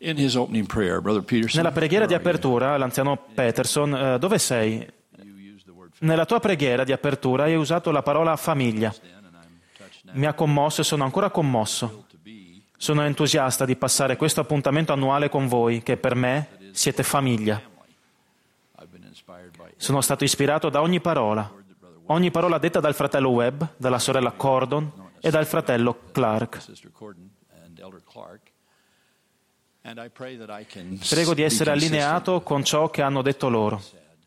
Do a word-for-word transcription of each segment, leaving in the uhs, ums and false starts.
In his opening prayer, Brother Peterson, Nella preghiera di where are you? apertura, l'anziano Peterson, eh, dove sei? You used the word Nella tua preghiera di apertura hai usato la parola famiglia. then, and I'm touched now Mi ha commosso e sono ancora commosso. to be Sono entusiasta di passare questo appuntamento annuale con voi, che per me siete famiglia. family. I've been inspired by Sono stato ispirato da ogni parola, ogni parola detta dal fratello Webb, dalla sorella Cordon e dal fratello Clark. Sister Corden and Elder Clark. And I pray that I can Prego di be essere consistent allineato con ciò che hanno detto loro.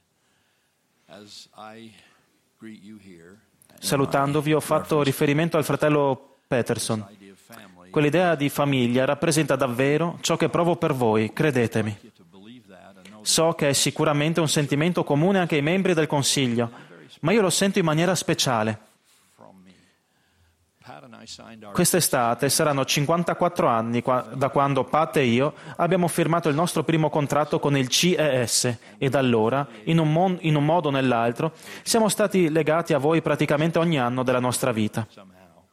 as I greet you here. Salutandovi ho fatto riferimento al fratello Peterson. Idea of family. Quell'idea di famiglia rappresenta davvero ciò che provo per voi, credetemi. Get to believe that and know So che è sicuramente un sentimento comune anche ai membri del Consiglio, ma io lo sento in maniera speciale. from me. Pat and I signed our Quest'estate saranno cinquantaquattro anni qua- da quando Pat e io abbiamo firmato il nostro primo contratto con il C E S e da allora, in un, mon- in un modo o nell'altro, siamo stati legati a voi praticamente ogni anno della nostra vita. somehow.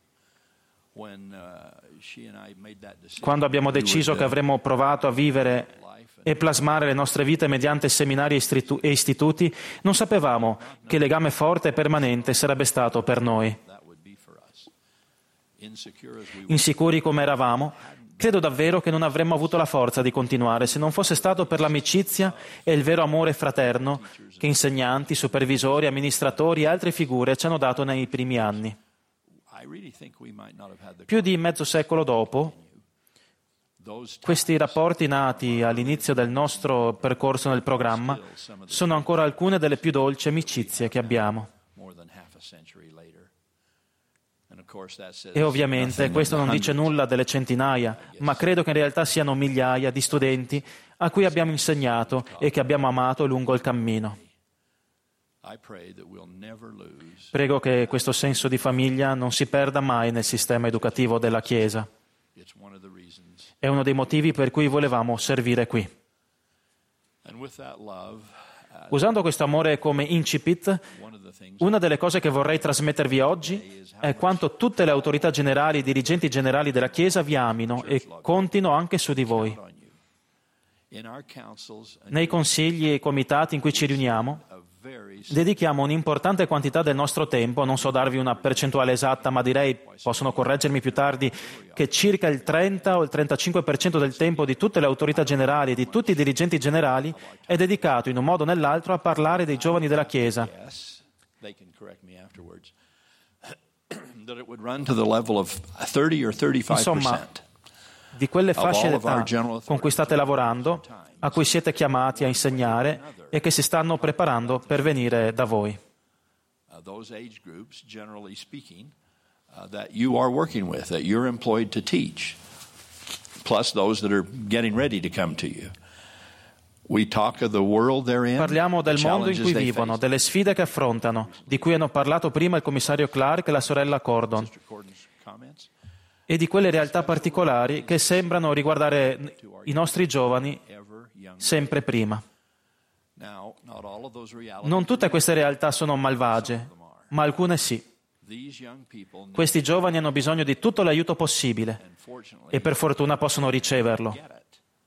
When uh, she and I made that decision, Quando abbiamo we deciso would, che uh, avremmo provato a vivere life and e plasmare le nostre vite mediante seminari e istritu- e istituti, non sapevamo che legame forte e permanente sarebbe stato per noi. that would be for us. Insecure as we were, Insicuri come eravamo, credo davvero che non avremmo avuto la forza di continuare se non fosse stato per l'amicizia e il vero amore fraterno che insegnanti, supervisori, amministratori e altre figure ci hanno dato nei primi anni. I really think we might not have had the Più di mezzo secolo dopo, those questi rapporti nati all'inizio del nostro percorso nel programma sono ancora alcune delle più dolci amicizie che abbiamo. more than half a century later. And of course that says E ovviamente nothing questo of the non dice hundreds. nulla delle centinaia, ma credo che in realtà siano migliaia di studenti a cui abbiamo insegnato e che abbiamo amato lungo il cammino. I pray that we'll never lose Prego che questo senso di famiglia non si perda mai nel sistema educativo della Chiesa. it's one of the reasons. È uno dei motivi per cui volevamo servire qui. And with that love, uh, Usando questo amore come incipit, one of the things una delle cose che vorrei trasmettervi oggi è quanto tutte le autorità generali e i dirigenti generali della Chiesa vi amino e contino anche su di voi. on you. In our councils and Nei consigli e comitati in cui ci riuniamo, a very dedichiamo un'importante quantità del nostro tempo, non so darvi una percentuale esatta, ma direi, possono correggermi più tardi, che circa il trenta o il trentacinque per cento del tempo di tutte le autorità generali e di tutti i dirigenti generali è dedicato in un modo o nell'altro a parlare dei giovani della Chiesa. yes, they can correct me afterwards. That it would run to the level of thirty or thirty-five Insomma, percent. di quelle fasce all of our d'età general con cui state lavorando, a cui siete chiamati a insegnare e che si stanno preparando per venire da voi. Uh, those age groups, generally speaking, uh, that you are working with, that you're employed to teach, plus those that are getting ready to come to you. We talk of the world they're in, Parliamo del the mondo in challenges cui they vivono, face. delle sfide che affrontano, di cui hanno parlato prima il commissario Clark e la sorella Cordon, Sister Corden's comments. e di quelle realtà particolari che sembrano riguardare i nostri giovani Ever young. sempre prima. Now, not all of those realities. Non tutte queste realtà sono malvagie, ma alcune sì. These young people need, Questi giovani hanno bisogno di tutto l'aiuto possibile unfortunately, e per fortuna possono riceverlo. get it.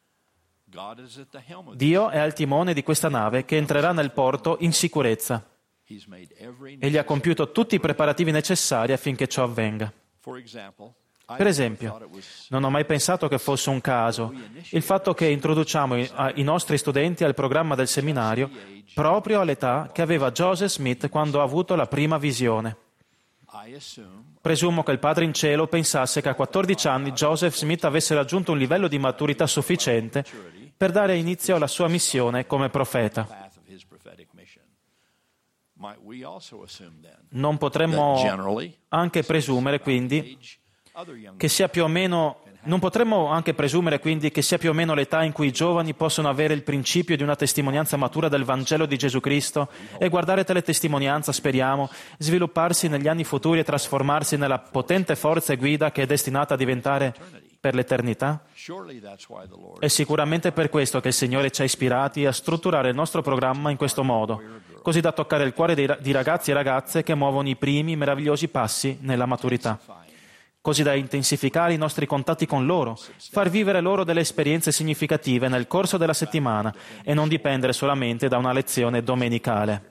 God is at the helm of Dio è al timone di questa nave che entrerà nel porto in sicurezza He's made every e gli ha compiuto tutti i preparativi necessari affinché ciò avvenga. For example, I Per esempio, thought it was non ho mai pensato che fosse un caso il fatto che introduciamo i, a- i nostri studenti al programma del seminario proprio all'età che aveva Joseph Smith quando ha avuto la prima visione. I assume Presumo che il Padre in cielo pensasse che a quattordici anni Joseph Smith avesse raggiunto un livello di maturità sufficiente per dare inizio alla sua missione come profeta. path of his prophetic mission. Might we also assume then Non that potremmo generally anche presumere quindi age other young che sia più o meno non potremmo anche presumere quindi che sia più o meno l'età in cui i giovani possono avere il principio di una testimonianza matura del Vangelo di Gesù Cristo e guardare tale testimonianza, speriamo, svilupparsi negli anni futuri e trasformarsi nella potente forza e guida che è destinata a diventare per l'eternità? surely that's why the Lord È sicuramente per questo che il Signore ci ha ispirati a strutturare il nostro programma in questo modo, così da toccare il cuore dei ra- di ragazzi e ragazze che muovono i primi meravigliosi passi nella maturità. così da intensificare i nostri contatti con loro, far vivere loro delle esperienze significative nel corso della settimana e non dipendere solamente da una lezione domenicale.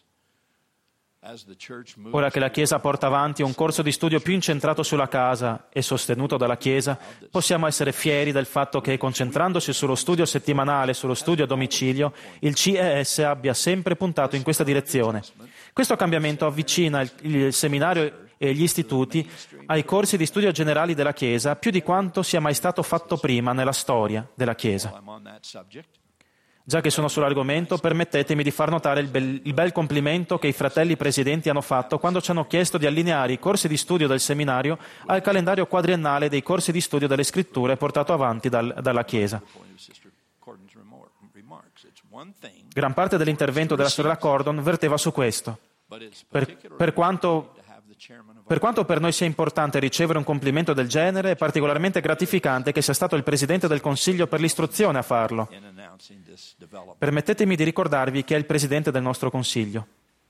Ora che la Chiesa porta avanti un corso di studio più incentrato sulla casa e sostenuto dalla Chiesa, possiamo essere fieri del fatto che, concentrandosi sullo studio settimanale e sullo studio a domicilio, il C E S abbia sempre puntato in questa direzione. Questo cambiamento avvicina il, il seminario e gli istituti ai corsi di studio generali della Chiesa più di quanto sia mai stato fatto prima nella storia della Chiesa. Già che sono sull'argomento, permettetemi di far notare il bel, il bel complimento che i fratelli presidenti hanno fatto quando ci hanno chiesto di allineare i corsi di studio del seminario al calendario quadriennale dei corsi di studio delle scritture portato avanti dal, dalla Chiesa. Gran parte dell'intervento della sorella Cordon verteva su questo. Per, per quanto Per quanto per noi sia importante ricevere un complimento del genere, è particolarmente gratificante che sia stato il Presidente del Consiglio per l'istruzione a farlo. Permettetemi di ricordarvi che è il Presidente del nostro Consiglio.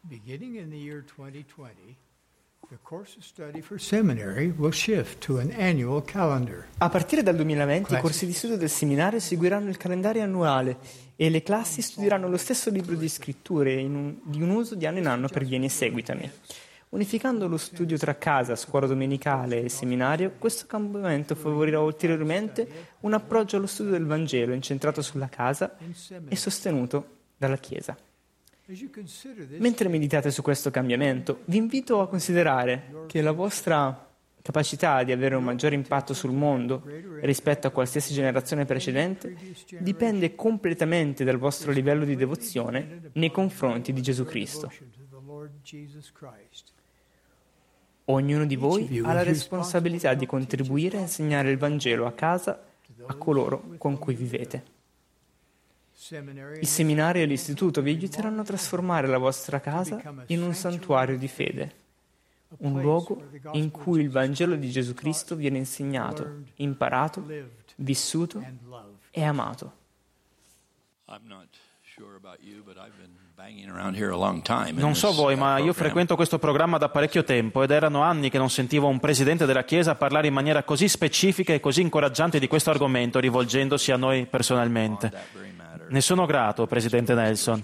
A partire dal duemilaventi i corsi di studio del seminario seguiranno il calendario annuale e le classi studieranno lo stesso libro di scritture in un, di un uso di anno in anno per Vieni e Seguitami. Unificando lo studio tra casa, scuola domenicale e seminario, questo cambiamento favorirà ulteriormente un approccio allo studio del Vangelo incentrato sulla casa e sostenuto dalla Chiesa. Mentre meditate su questo cambiamento, vi invito a considerare che la vostra capacità di avere un maggiore impatto sul mondo rispetto a qualsiasi generazione precedente dipende completamente dal vostro livello di devozione nei confronti di Gesù Cristo. Ognuno di voi ha la responsabilità di contribuire a insegnare il Vangelo a casa a coloro con cui vivete. Il seminario e l'istituto vi aiuteranno a trasformare la vostra casa in un santuario di fede, un luogo in cui il Vangelo di Gesù Cristo viene insegnato, imparato, vissuto e amato. Non so voi, ma io frequento questo programma da parecchio tempo ed erano anni che non sentivo un presidente della Chiesa parlare in maniera così specifica e così incoraggiante di questo argomento, rivolgendosi a noi personalmente. Ne sono grato, Presidente Nelson.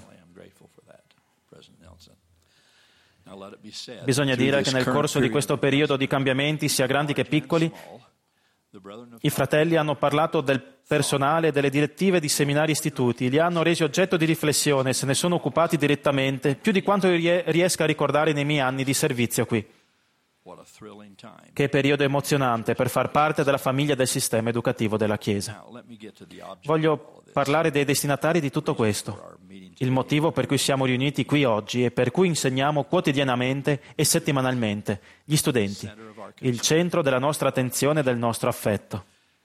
Bisogna dire che nel corso di questo periodo di cambiamenti, sia grandi che piccoli, i fratelli hanno parlato del personale e delle direttive di seminari e istituti, li hanno resi oggetto di riflessione e se ne sono occupati direttamente, più di quanto riesca a ricordare nei miei anni di servizio qui. Che periodo emozionante per far parte della famiglia del sistema educativo della Chiesa. Voglio parlare dei destinatari di tutto questo, il motivo per cui siamo riuniti qui oggi e per cui insegniamo quotidianamente e settimanalmente, gli studenti, il centro della nostra attenzione e del nostro affetto.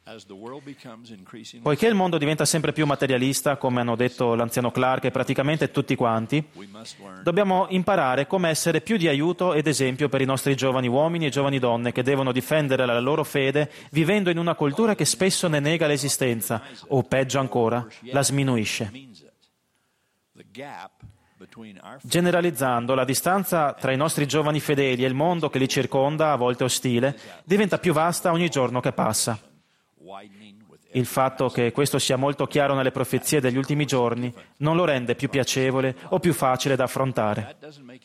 Poiché il mondo diventa sempre più materialista, come hanno detto l'anziano Clark e praticamente tutti quanti, dobbiamo imparare come essere più di aiuto ed esempio per i nostri giovani uomini e giovani donne che devono difendere la loro fede vivendo in una cultura che spesso ne nega l'esistenza o, peggio ancora, la sminuisce. Generalizzando, la distanza tra i nostri giovani fedeli e il mondo che li circonda, a volte ostile, diventa più vasta ogni giorno che passa. Il fatto che questo sia molto chiaro nelle profezie degli ultimi giorni non lo rende più piacevole o più facile da affrontare.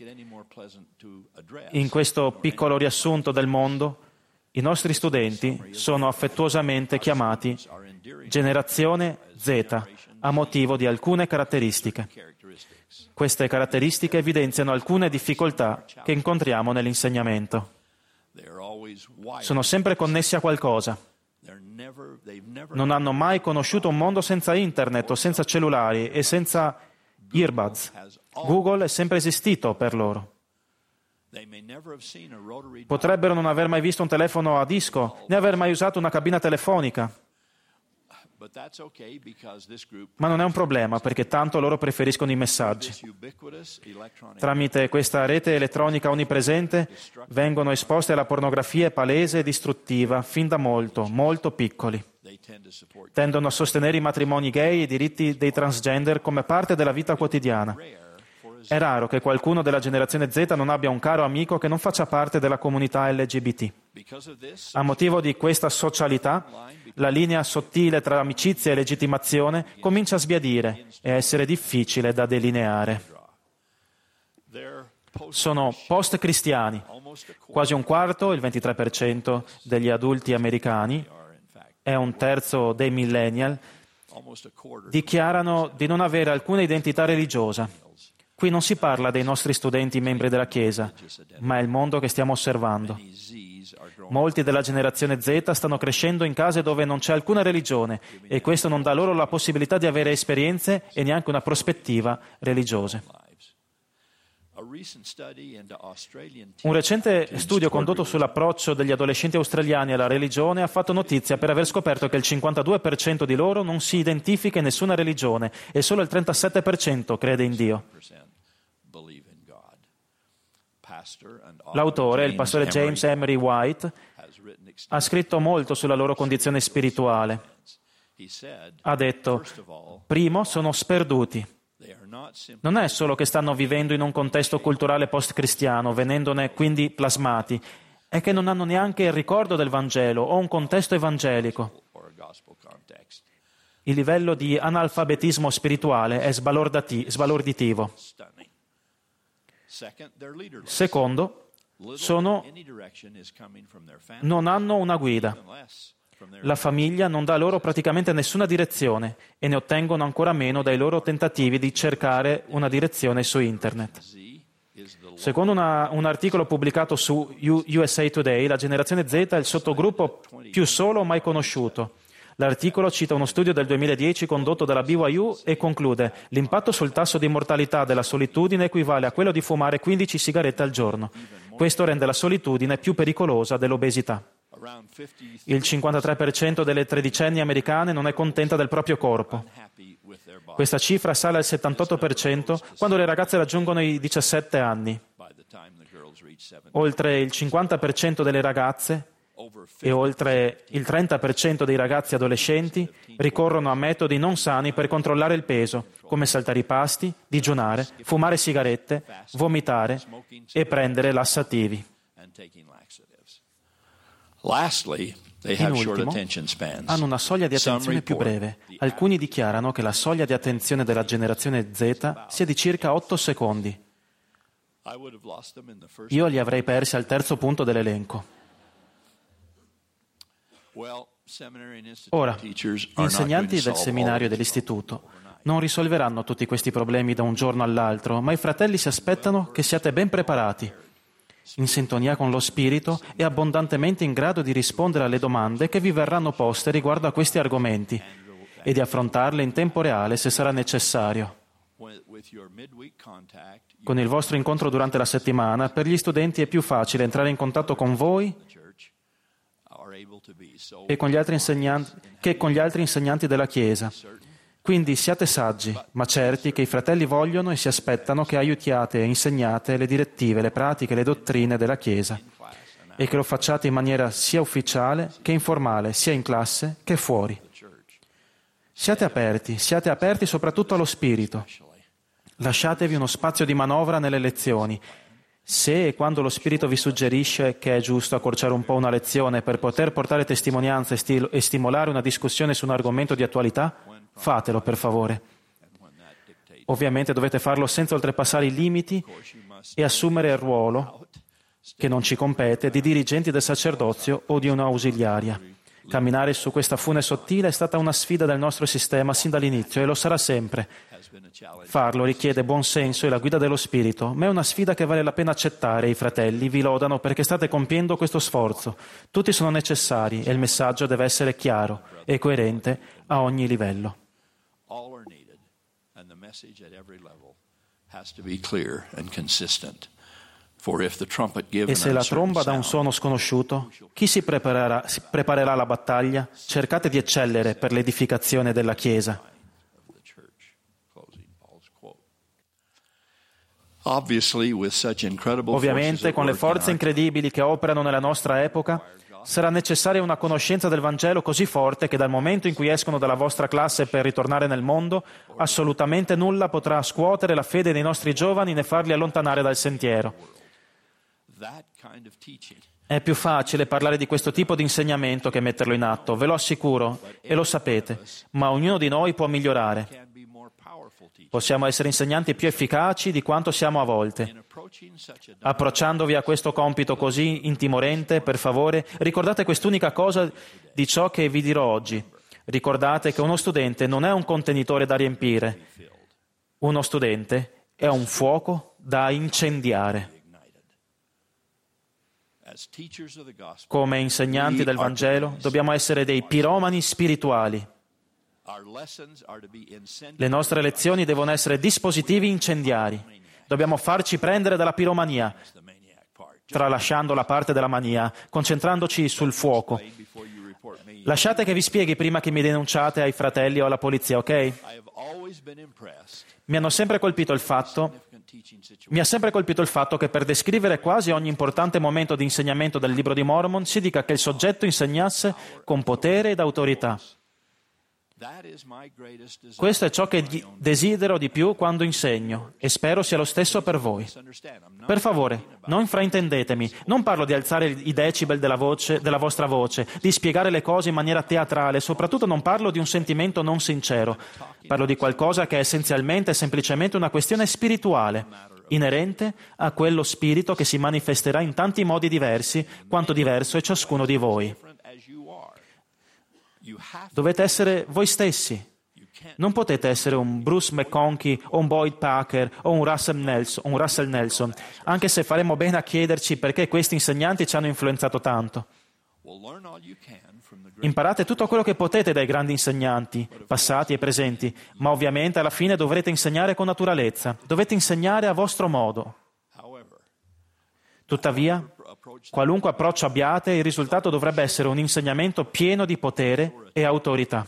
In questo piccolo riassunto del mondo, i nostri studenti sono affettuosamente chiamati generazione Z a motivo di alcune caratteristiche. Queste caratteristiche evidenziano alcune difficoltà che incontriamo nell'insegnamento. Sono sempre connessi a qualcosa. Non hanno mai conosciuto un mondo senza internet o senza cellulari e senza earbuds. Google è sempre esistito per loro. Potrebbero non aver mai visto un telefono a disco, né aver mai usato una cabina telefonica. Ma non è un problema, perché tanto loro preferiscono i messaggi. Tramite questa rete elettronica onnipresente vengono esposti alla pornografia palese e distruttiva fin da molto, molto piccoli. Tendono a sostenere i matrimoni gay e i diritti dei transgender come parte della vita quotidiana. È raro che qualcuno della generazione Z non abbia un caro amico che non faccia parte della comunità L G B T. A motivo di questa socialità, la linea sottile tra amicizia e legittimazione comincia a sbiadire e a essere difficile da delineare. Sono post-cristiani. Quasi un quarto, il ventitré per cento degli adulti americani e un terzo dei millennial dichiarano di non avere alcuna identità religiosa. Qui non si parla dei nostri studenti membri della Chiesa, ma è il mondo che stiamo osservando. Molti della generazione Z stanno crescendo in case dove non c'è alcuna religione e questo non dà loro la possibilità di avere esperienze e neanche una prospettiva religiose. Un recente studio condotto sull'approccio degli adolescenti australiani alla religione ha fatto notizia per aver scoperto che il cinquantadue per cento di loro non si identifica in nessuna religione e solo il trentasette per cento crede in Dio. L'autore, il pastore James Emery White, ha scritto molto sulla loro condizione spirituale. Ha detto: primo, sono sperduti. Non è solo che stanno vivendo in un contesto culturale post-cristiano, venendone quindi plasmati, è che non hanno neanche il ricordo del Vangelo o un contesto evangelico. Il livello di analfabetismo spirituale è sbalorditivo. Secondo, sono, non hanno una guida. La famiglia non dà loro praticamente nessuna direzione e ne ottengono ancora meno dai loro tentativi di cercare una direzione su Internet. Secondo una, un articolo pubblicato su U S A Today, la generazione Z è il sottogruppo più solo mai conosciuto. L'articolo cita uno studio del duemiladieci condotto dalla B Y U e conclude: l'impatto sul tasso di mortalità della solitudine equivale a quello di fumare quindici sigarette al giorno. Questo rende la solitudine più pericolosa dell'obesità. Il cinquantatré per cento delle tredicenni americane non è contenta del proprio corpo. Questa cifra sale al settantotto per cento quando le ragazze raggiungono i diciassette anni. Oltre il cinquanta per cento delle ragazze e oltre il trenta per cento dei ragazzi adolescenti ricorrono a metodi non sani per controllare il peso, come saltare i pasti, digiunare, fumare sigarette, vomitare e prendere lassativi. In ultimo, hanno una soglia di attenzione più breve. Alcuni dichiarano che la soglia di attenzione della generazione Z sia di circa otto secondi. Io li avrei persi al terzo punto dell'elenco. Ora, gli insegnanti del seminario e dell'istituto non risolveranno tutti questi problemi da un giorno all'altro, ma i fratelli si aspettano che siate ben preparati, in sintonia con lo Spirito e abbondantemente in grado di rispondere alle domande che vi verranno poste riguardo a questi argomenti e di affrontarle in tempo reale se sarà necessario. Con il vostro incontro durante la settimana, per gli studenti è più facile entrare in contatto con voi e con gli altri insegnanti, che con gli altri insegnanti della Chiesa. Quindi siate saggi, ma certi che i fratelli vogliono e si aspettano che aiutiate e insegnate le direttive, le pratiche, le dottrine della Chiesa e che lo facciate in maniera sia ufficiale che informale, sia in classe che fuori. Siate aperti, siate aperti soprattutto allo Spirito. Lasciatevi uno spazio di manovra nelle lezioni. Se e quando lo Spirito vi suggerisce che è giusto accorciare un po' una lezione per poter portare testimonianza e, stil- e stimolare una discussione su un argomento di attualità, fatelo per favore. Ovviamente dovete farlo senza oltrepassare i limiti e assumere il ruolo, che non ci compete, di dirigenti del sacerdozio o di un'ausiliaria. Camminare su questa fune sottile è stata una sfida del nostro sistema sin dall'inizio e lo sarà sempre. Farlo richiede buon senso e la guida dello Spirito, ma è una sfida che vale la pena accettare e i fratelli vi lodano perché state compiendo questo sforzo. Tutti sono necessari e il messaggio deve essere chiaro e coerente a ogni livello. E se la tromba dà un suono sconosciuto, chi si preparerà, si preparerà alla battaglia? Cercate di eccellere per l'edificazione della Chiesa. Ovviamente, con le forze incredibili che operano nella nostra epoca, sarà necessaria una conoscenza del Vangelo così forte che dal momento in cui escono dalla vostra classe per ritornare nel mondo, assolutamente nulla potrà scuotere la fede dei nostri giovani né farli allontanare dal sentiero. È più facile parlare di questo tipo di insegnamento che metterlo in atto, ve lo assicuro, e lo sapete, ma ognuno di noi può migliorare. Possiamo essere insegnanti più efficaci di quanto siamo a volte. Approcciandovi a questo compito così intimorente, per favore, ricordate quest'unica cosa di ciò che vi dirò oggi. Ricordate che uno studente non è un contenitore da riempire. Uno studente è un fuoco da incendiare. Come insegnanti del Vangelo, dobbiamo essere dei piromani spirituali. Le nostre lezioni devono essere dispositivi incendiari. Dobbiamo farci prendere dalla piromania, tralasciando la parte della mania, concentrandoci sul fuoco. Lasciate che vi spieghi prima che mi denunciate ai fratelli o alla polizia, ok? Mi hanno sempre colpito il fatto, mi ha sempre colpito il fatto che per descrivere quasi ogni importante momento di insegnamento del Libro di Mormon si dica che il soggetto insegnasse con potere ed autorità. Questo è ciò che desidero di più quando insegno e spero sia lo stesso per voi. Per favore, non fraintendetemi, non parlo di alzare i decibel della voce, della vostra voce, di spiegare le cose in maniera teatrale, soprattutto non parlo di un sentimento non sincero. Parlo di qualcosa che è essenzialmente e semplicemente una questione spirituale, inerente a quello spirito che si manifesterà in tanti modi diversi, quanto diverso è ciascuno di voi. Dovete essere voi stessi. Non potete essere un Bruce McConkie o un Boyd Packer o un Russell Nelson, un Russell Nelson, anche se faremo bene a chiederci perché questi insegnanti ci hanno influenzato tanto. Imparate tutto quello che potete dai grandi insegnanti, passati e presenti, ma ovviamente alla fine dovrete insegnare con naturalezza. Dovete insegnare a vostro modo. Tuttavia, qualunque approccio abbiate, il risultato dovrebbe essere un insegnamento pieno di potere e autorità.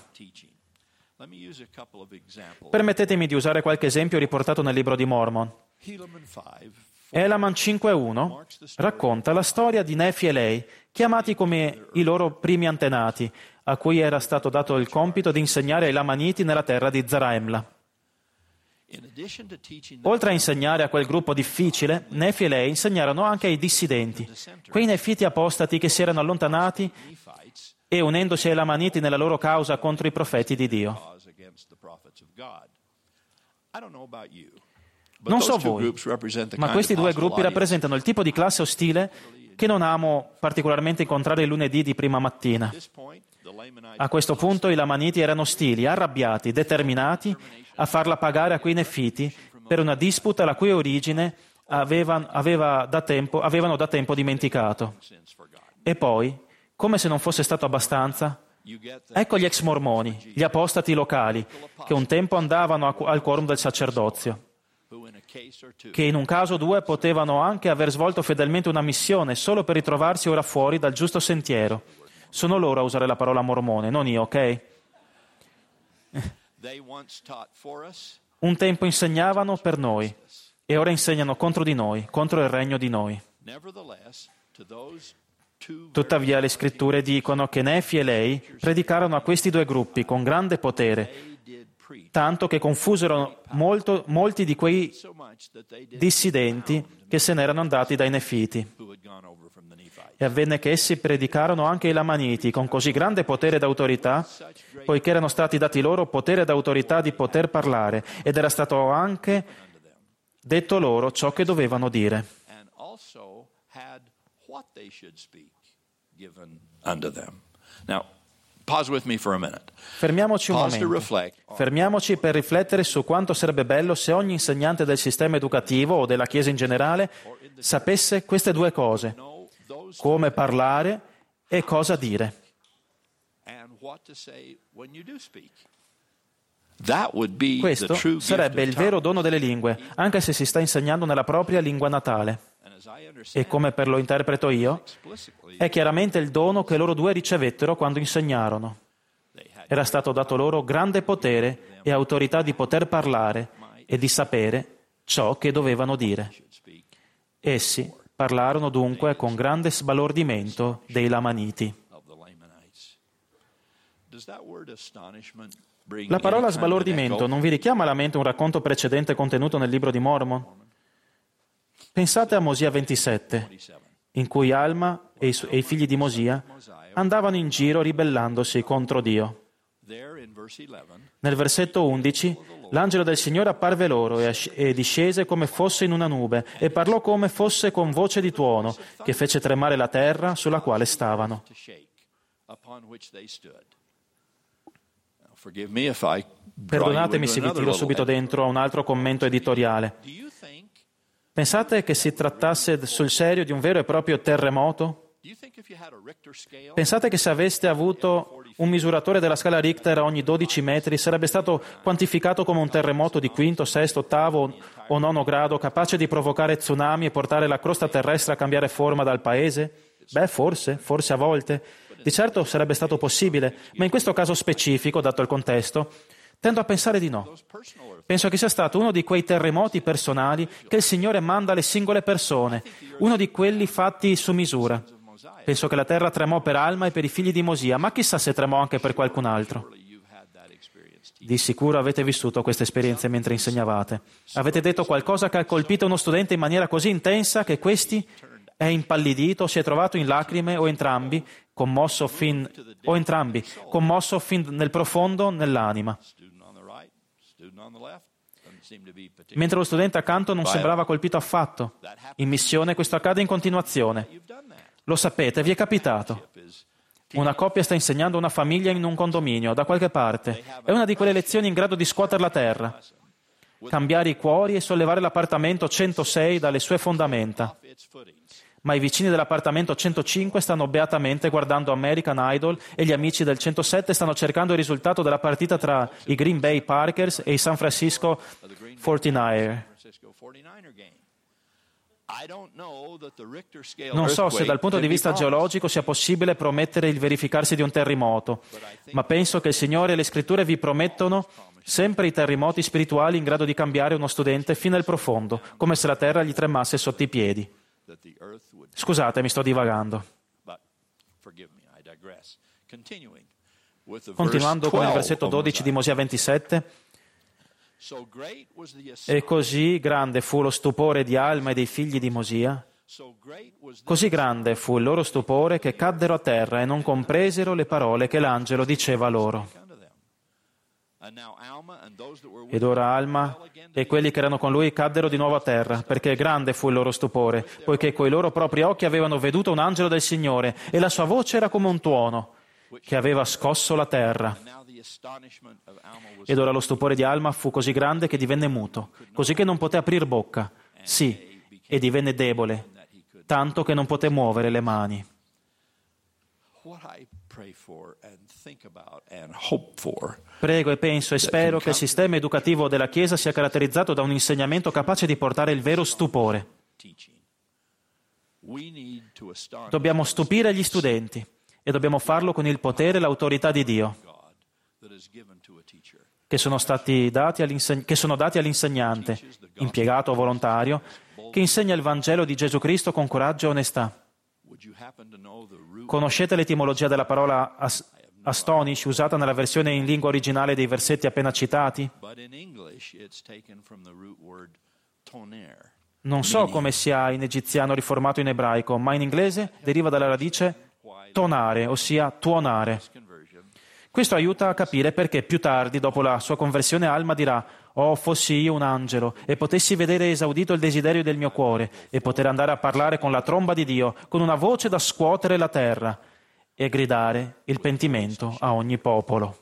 Permettetemi di usare qualche esempio riportato nel Libro di Mormon. Helaman cinque uno racconta la storia di Nephi e lei, chiamati come i loro primi antenati, a cui era stato dato il compito di insegnare ai Lamaniti nella terra di Zarahemla. Oltre a insegnare a quel gruppo difficile, Nephi e lei insegnarono anche ai dissidenti, quei nefiti apostati che si erano allontanati e unendosi ai Lamaniti nella loro causa contro i profeti di Dio. Non so voi, ma questi due gruppi rappresentano il tipo di classe ostile che non amo particolarmente incontrare il lunedì di prima mattina. A questo punto i Lamaniti erano ostili, arrabbiati, determinati a farla pagare a quei nefiti per una disputa la cui origine aveva, aveva da tempo, avevano da tempo dimenticato. E poi, come se non fosse stato abbastanza, ecco gli ex mormoni, gli apostati locali, che un tempo andavano a, al quorum del sacerdozio, che in un caso o due potevano anche aver svolto fedelmente una missione solo per ritrovarsi ora fuori dal giusto sentiero. Sono loro a usare la parola mormone, non io, ok? Un tempo insegnavano per noi e ora insegnano contro di noi, contro il regno di noi. Tuttavia le scritture dicono che Nephi e lei predicarono a questi due gruppi con grande potere, tanto che confusero molto, molti di quei dissidenti che se n'erano andati dai Nefiti. E avvenne che essi predicarono anche ai Lamaniti con così grande potere ed autorità, poiché erano stati dati loro potere ed autorità di poter parlare, ed era stato anche detto loro ciò che dovevano dire. Fermiamoci un momento. Fermiamoci per riflettere su quanto sarebbe bello se ogni insegnante del sistema educativo o della Chiesa in generale sapesse queste due cose: come parlare e cosa dire. Questo sarebbe il vero dono delle lingue, anche se si sta insegnando nella propria lingua natale. E come per lo interpreto io, è chiaramente il dono che loro due ricevettero quando insegnarono. Era stato dato loro grande potere e autorità di poter parlare e di sapere ciò che dovevano dire. Essi parlarono dunque con grande sbalordimento dei Lamaniti. La parola sbalordimento non vi richiama alla mente un racconto precedente contenuto nel Libro di Mormon? Pensate a Mosè ventisette. in cui Alma e i, su- e i figli di Mosia andavano in giro ribellandosi contro Dio. Nel versetto undici, l'angelo del Signore apparve loro e, asc- e discese come fosse in una nube e parlò come fosse con voce di tuono, che fece tremare la terra sulla quale stavano. Perdonatemi se vi tiro subito dentro a un altro commento editoriale. Pensate che si trattasse sul serio di un vero e proprio terremoto? Pensate che se aveste avuto un misuratore della scala Richter a ogni dodici metri sarebbe stato quantificato come un terremoto di quinto, sesto, ottavo o nono grado capace di provocare tsunami e portare la crosta terrestre a cambiare forma dal paese? Beh, forse, forse a volte. Di certo sarebbe stato possibile, ma in questo caso specifico, dato il contesto, tendo a pensare di no. Penso che sia stato uno di quei terremoti personali che il Signore manda alle singole persone, uno di quelli fatti su misura. Penso che la terra tremò per Alma e per i figli di Mosia, ma chissà se tremò anche per qualcun altro. Di sicuro avete vissuto queste esperienze mentre insegnavate. Avete detto qualcosa che ha colpito uno studente in maniera così intensa che questi è impallidito, si è trovato in lacrime o entrambi, commosso fin, o entrambi, commosso fin nel profondo nell'anima. Mentre lo studente accanto non sembrava colpito affatto. In missione questo accade in continuazione. Lo sapete, vi è capitato. Una coppia sta insegnando a una famiglia in un condominio, da qualche parte. È una di quelle lezioni in grado di scuotere la terra, cambiare i cuori e sollevare l'appartamento centosei dalle sue fondamenta. Ma i vicini dell'appartamento centocinque stanno beatamente guardando American Idol e gli amici del centosette stanno cercando il risultato della partita tra i Green Bay Packers e i San Francisco quarantanove. Non so se dal punto di vista geologico sia possibile promettere il verificarsi di un terremoto, ma penso che il Signore e le Scritture vi promettono sempre i terremoti spirituali in grado di cambiare uno studente fino al profondo, come se la terra gli tremasse sotto i piedi. Scusate, mi sto divagando. Continuando con il versetto dodici di Mosè ventisette, e così grande fu lo stupore di Alma e dei figli di Mosia, così grande fu il loro stupore che caddero a terra e non compresero le parole che l'angelo diceva loro. Ed ora Alma e quelli che erano con lui caddero di nuovo a terra, perché grande fu il loro stupore, poiché coi loro propri occhi avevano veduto un angelo del Signore, e la sua voce era come un tuono, che aveva scosso la terra. Ed ora lo stupore di Alma fu così grande che divenne muto, così che non poté aprir bocca, sì, e divenne debole, tanto che non poté muovere le mani. Prego e penso e spero che il sistema educativo della Chiesa sia caratterizzato da un insegnamento capace di portare il vero stupore. Dobbiamo stupire gli studenti e dobbiamo farlo con il potere e l'autorità di Dio, che sono stati dati che sono dati all'insegnante, impiegato o volontario, che insegna il Vangelo di Gesù Cristo con coraggio e onestà. Conoscete l'etimologia della parola as- astonish usata nella versione in lingua originale dei versetti appena citati? Non so come sia in egiziano riformato in ebraico, ma in inglese deriva dalla radice tonare, ossia tuonare. Questo aiuta a capire perché più tardi, dopo la sua conversione, Alma dirà: «Oh, fossi io un angelo e potessi vedere esaudito il desiderio del mio cuore e poter andare a parlare con la tromba di Dio, con una voce da scuotere la terra e gridare il pentimento a ogni popolo».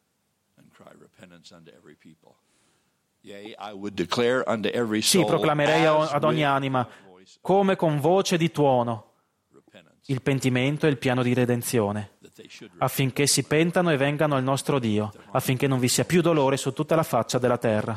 Sì, proclamerei ad ogni anima, come con voce di tuono, il pentimento e il piano di redenzione, affinché si pentano e vengano al nostro Dio, affinché non vi sia più dolore su tutta la faccia della terra.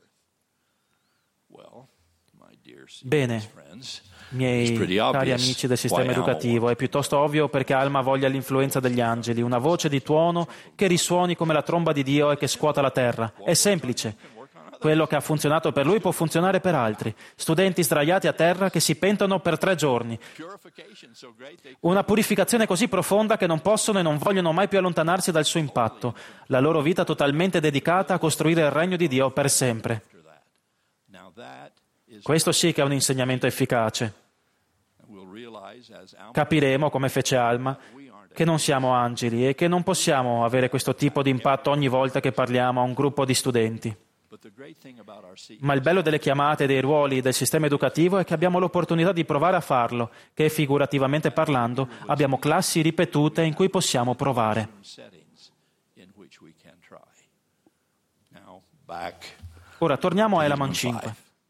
Bene, miei cari amici del sistema educativo, è piuttosto ovvio perché Alma voglia l'influenza degli angeli, una voce di tuono che risuoni come la tromba di Dio e che scuota la terra. È semplice. Quello che ha funzionato per lui può funzionare per altri. Studenti sdraiati a terra che si pentono per tre giorni. Una purificazione così profonda che non possono e non vogliono mai più allontanarsi dal suo impatto. La loro vita totalmente dedicata a costruire il regno di Dio per sempre. Questo sì che è un insegnamento efficace. capiremo, come fece Alma, che non siamo angeli e che non possiamo avere questo tipo di impatto ogni volta che parliamo a un gruppo di studenti. Ma il bello delle chiamate e dei ruoli del sistema educativo è che abbiamo l'opportunità di provare a farlo, che figurativamente parlando abbiamo classi ripetute in cui possiamo provare. Ora torniamo a Elaman cinque.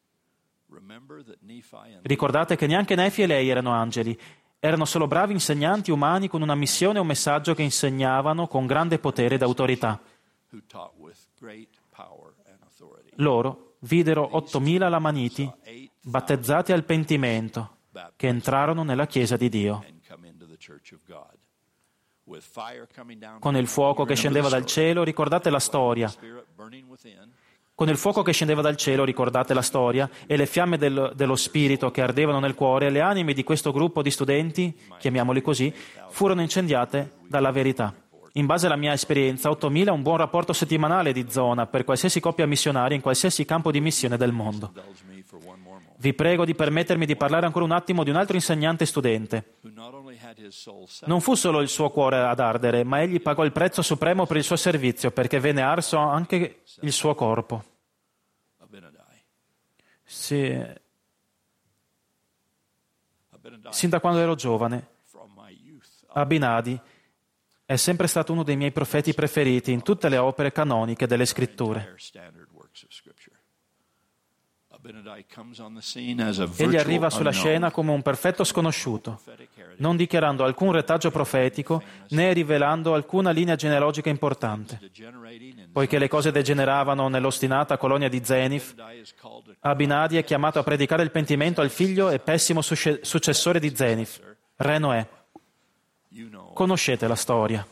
Ricordate che neanche Nefi e lei erano angeli, erano solo bravi insegnanti umani con una missione e un messaggio che insegnavano con grande potere ed autorità. Loro videro ottomila lamaniti battezzati al pentimento che entrarono nella Chiesa di Dio. Con il fuoco che scendeva dal cielo, ricordate la storia. Con il fuoco che scendeva dal cielo, ricordate la storia, e le fiamme del, dello spirito che ardevano nel cuore, le anime di questo gruppo di studenti, chiamiamoli così, furono incendiate dalla verità. In base alla mia esperienza, ottomila è un buon rapporto settimanale di zona per qualsiasi coppia missionaria in qualsiasi campo di missione del mondo. Vi prego di permettermi di parlare ancora un attimo di un altro insegnante studente. Non fu solo il suo cuore ad ardere, ma egli pagò il prezzo supremo per il suo servizio, perché venne arso anche il suo corpo. Sì. Sin da quando ero giovane, Abinadi è sempre stato uno dei miei profeti preferiti in tutte le opere canoniche delle Scritture. Egli arriva sulla scena come un perfetto sconosciuto, non dichiarando alcun retaggio profetico né rivelando alcuna linea genealogica importante. Poiché le cose degeneravano nell'ostinata colonia di Zenith, Abinadi è chiamato a predicare il pentimento al figlio e pessimo successore di Zenith, Re Noè. Conoscete la storia.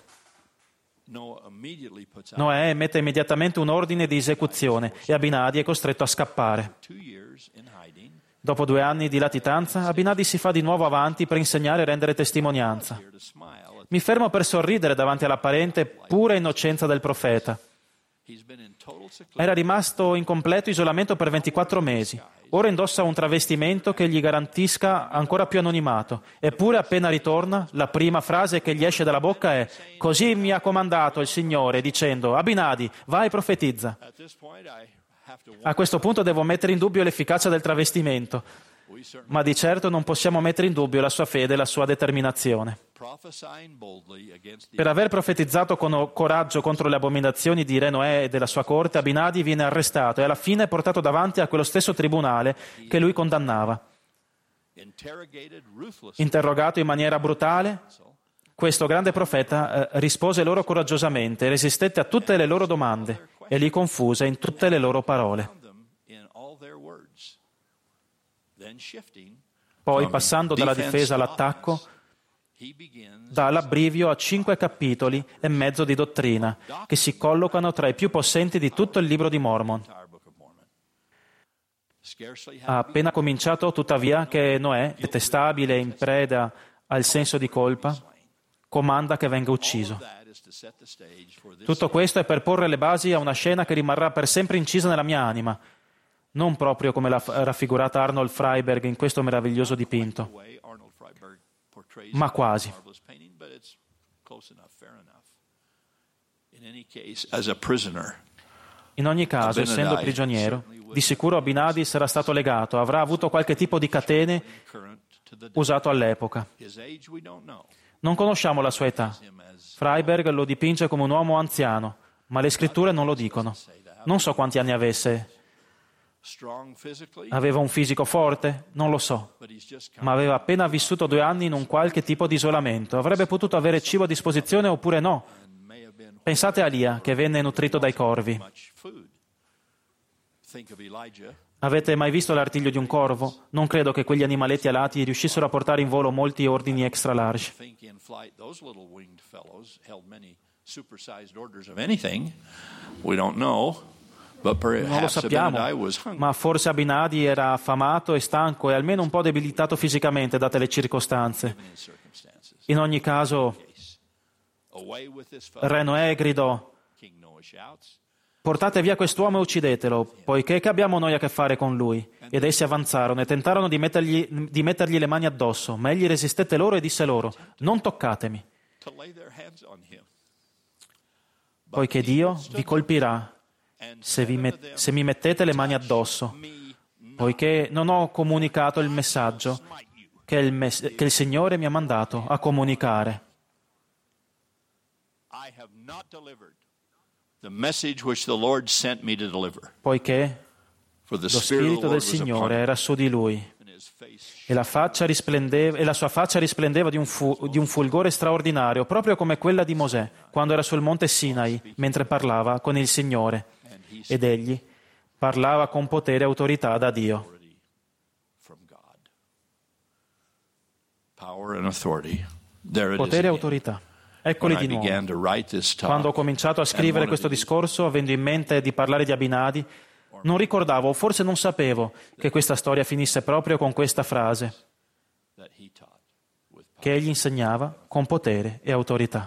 Noè mette immediatamente un ordine di esecuzione e Abinadi è costretto a scappare. Dopo due anni di latitanza, Abinadi si fa di nuovo avanti per insegnare e rendere testimonianza. Mi fermo per sorridere davanti all'apparente pura innocenza del profeta. Era rimasto in completo isolamento per ventiquattro mesi. Ora indossa un travestimento che gli garantisca ancora più anonimato. Eppure appena ritorna, la prima frase che gli esce dalla bocca è «Così mi ha comandato il Signore», dicendo «Abinadi, vai e profetizza». A questo punto devo mettere in dubbio l'efficacia del travestimento, ma di certo non possiamo mettere in dubbio la sua fede e la sua determinazione. Per aver profetizzato con coraggio contro le abominazioni di Re Noè e della sua corte, Abinadi viene arrestato e alla fine portato davanti a quello stesso tribunale che lui condannava. Interrogato in maniera brutale, questo grande profeta eh, rispose loro coraggiosamente, resistette a tutte le loro domande e li confuse in tutte le loro parole. Poi, passando dalla difesa all'attacco, dà l'abbrivio a cinque capitoli e mezzo di dottrina, che si collocano tra i più possenti di tutto il libro di Mormon. Ha appena cominciato, tuttavia, che Noè, detestabile e in preda al senso di colpa, comanda che venga ucciso. Tutto questo è per porre le basi a una scena che rimarrà per sempre incisa nella mia anima, non proprio come l'ha raffigurata Arnold Freiberg in questo meraviglioso dipinto, ma quasi. In ogni caso, essendo prigioniero, di sicuro Abinadi sarà stato legato, avrà avuto qualche tipo di catene usato all'epoca. Non conosciamo la sua età. Freiberg lo dipinge come un uomo anziano, ma le scritture non lo dicono. Non so quanti anni avesse. Aveva un fisico forte? Non lo so. Ma aveva appena vissuto due anni in un qualche tipo di isolamento. Avrebbe potuto avere cibo a disposizione oppure no. Pensate a Elia, che venne nutrito dai corvi. Avete mai visto l'artiglio di un corvo? Non credo che quegli animaletti alati riuscissero a portare in volo molti ordini extra large. Non lo sappiamo, ma forse Abinadi era affamato e stanco e almeno un po' debilitato fisicamente, date le circostanze. In ogni caso, Re Noè gridò: portate via quest'uomo e uccidetelo, poiché che abbiamo noi a che fare con lui? Ed essi avanzarono e tentarono di mettergli, di mettergli le mani addosso, ma egli resistette loro e disse loro: non toccatemi, poiché Dio vi colpirà se, vi met- se mi mettete le mani addosso, poiché non ho comunicato il messaggio che il, mes- che il Signore mi ha mandato a comunicare. Poiché lo Spirito del Signore era su di lui e la, faccia risplendeva, e la sua faccia risplendeva di un, fu- di un fulgore straordinario, proprio come quella di Mosè, quando era sul monte Sinai, mentre parlava con il Signore. Ed egli parlava con potere e autorità da Dio. Potere e autorità. Eccoli di nuovo. Quando ho cominciato a scrivere questo discorso, avendo in mente di parlare di Abinadi, non ricordavo, o forse non sapevo, che questa storia finisse proprio con questa frase, che egli insegnava con potere e autorità.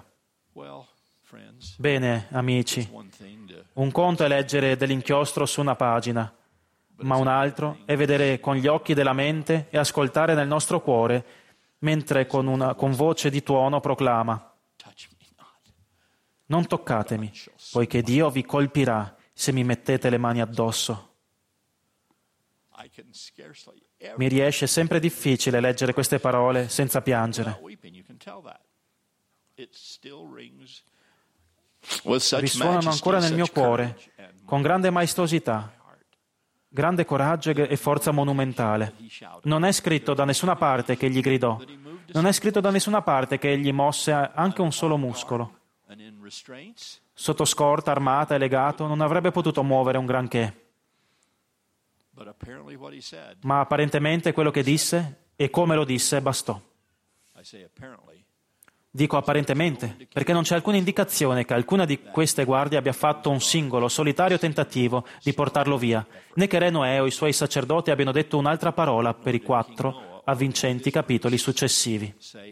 Bene, amici, un conto è leggere dell'inchiostro su una pagina, ma un altro è vedere con gli occhi della mente e ascoltare nel nostro cuore, mentre con, una, con voce di tuono proclama: non toccatemi, poiché Dio vi colpirà se mi mettete le mani addosso. Mi riesce sempre difficile leggere queste parole senza piangere. Risuonano ancora nel mio cuore, con grande maestosità, grande coraggio e forza monumentale. Non è scritto da nessuna parte che egli gridò, non è scritto da nessuna parte che egli mosse anche un solo muscolo. Sotto scorta, armata e legato, non avrebbe potuto muovere un granché. Ma apparentemente quello che disse e come lo disse bastò. Dico apparentemente, perché non c'è alcuna indicazione che alcuna di queste guardie abbia fatto un singolo, solitario tentativo di portarlo via, né che Re Noè o i suoi sacerdoti abbiano detto un'altra parola per i quattro avvincenti capitoli successivi.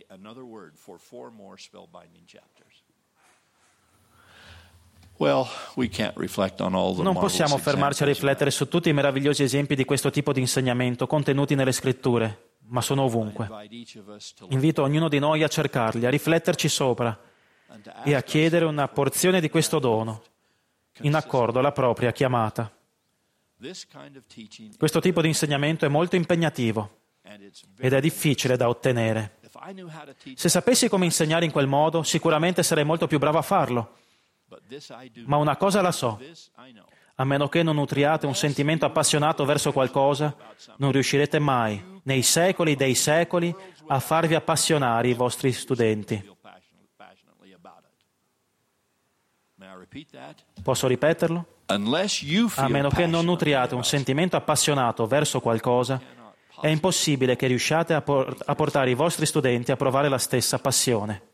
Non possiamo fermarci a riflettere su tutti i meravigliosi esempi di questo tipo di insegnamento contenuti nelle Scritture, ma sono ovunque. Invito ognuno di noi a cercarli, a rifletterci sopra e a chiedere una porzione di questo dono, in accordo alla propria chiamata. Questo tipo di insegnamento è molto impegnativo ed è difficile da ottenere. Se sapessi come insegnare in quel modo, sicuramente sarei molto più bravo a farlo. Ma una cosa la so: a meno che non nutriate un sentimento appassionato verso qualcosa, non riuscirete mai, nei secoli dei secoli, a farvi appassionare i vostri studenti. Posso ripeterlo? A meno che non nutriate un sentimento appassionato verso qualcosa, è impossibile che riusciate a, por- a portare i vostri studenti a provare la stessa passione.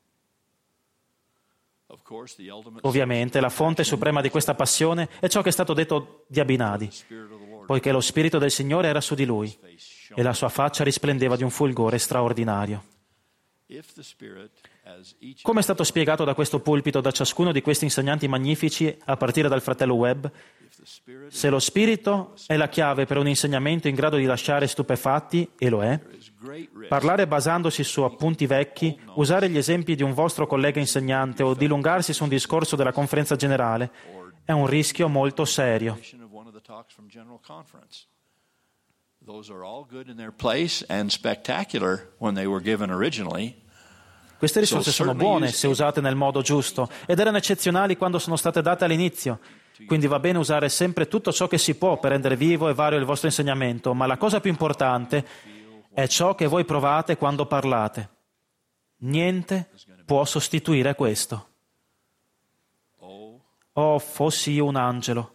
Ovviamente la fonte suprema di questa passione è ciò che è stato detto di Abinadi, poiché lo Spirito del Signore era su di lui e la sua faccia risplendeva di un fulgore straordinario. Come è stato spiegato da questo pulpito da ciascuno di questi insegnanti magnifici, a partire dal fratello Webb, se lo Spirito è la chiave per un insegnamento in grado di lasciare stupefatti, e lo è, parlare basandosi su appunti vecchi, usare gli esempi di un vostro collega insegnante o dilungarsi su un discorso della conferenza generale è un rischio molto serio. Queste risorse sono buone se usate nel modo giusto ed erano eccezionali quando sono state date all'inizio. Quindi va bene usare sempre tutto ciò che si può per rendere vivo e vario il vostro insegnamento, ma la cosa più importante è ciò che voi provate quando parlate. Niente può sostituire questo. Oh, fossi io un angelo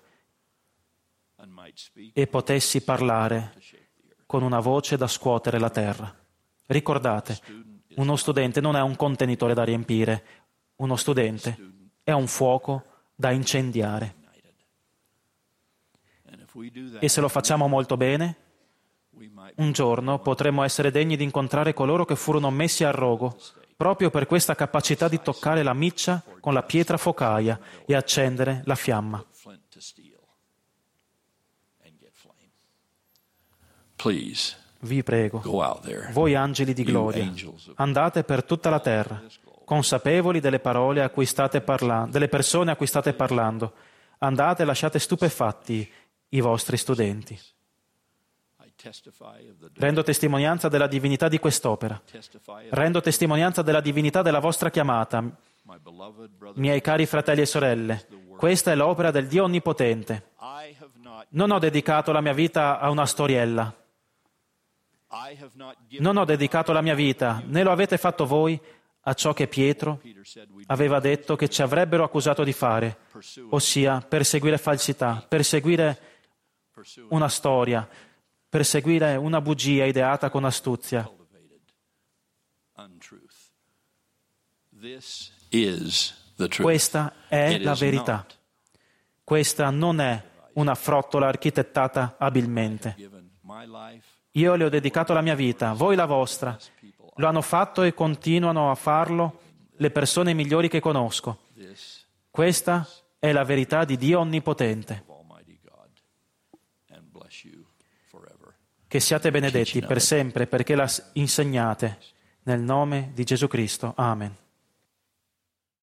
e potessi parlare con una voce da scuotere la terra. Ricordate, uno studente non è un contenitore da riempire, uno studente è un fuoco da incendiare. E se lo facciamo molto bene, un giorno potremo essere degni di incontrare coloro che furono messi al rogo, proprio per questa capacità di toccare la miccia con la pietra focaia e accendere la fiamma. please, Vi prego, go out there. voi angeli di You gloria, angels of- andate per tutta la terra, consapevoli delle parole a cui state parlando, delle persone a cui state parlando. Andate e lasciate stupefatti i vostri studenti. I testify of the Rendo testimonianza della divinità di quest'opera. testify of Rendo testimonianza della divinità della vostra chiamata, my beloved brother. miei cari fratelli e sorelle. Questa è l'opera del Dio Onnipotente. I have not Non ho dedicato la mia vita a una storiella. I have not given Non ho dedicato la mia vita, né lo avete fatto voi, a ciò che Pietro Peter said we aveva detto che ci avrebbero accusato di fare, ossia perseguire falsità, perseguire pursue una storia, perseguire una bugia ideata con astuzia. cultivated untruth. This is the truth. Questa è It la is verità. not Questa non è una frottola architettata abilmente. given my life. Io le ho dedicato la mia vita, voi la vostra. Lo hanno fatto e continuano a farlo le persone migliori che conosco. This Questa è la verità di Dio Onnipotente. of Almighty God, and bless you forever. Che siate benedetti per sempre perché la insegnate. Nel nome di Gesù Cristo. Amen.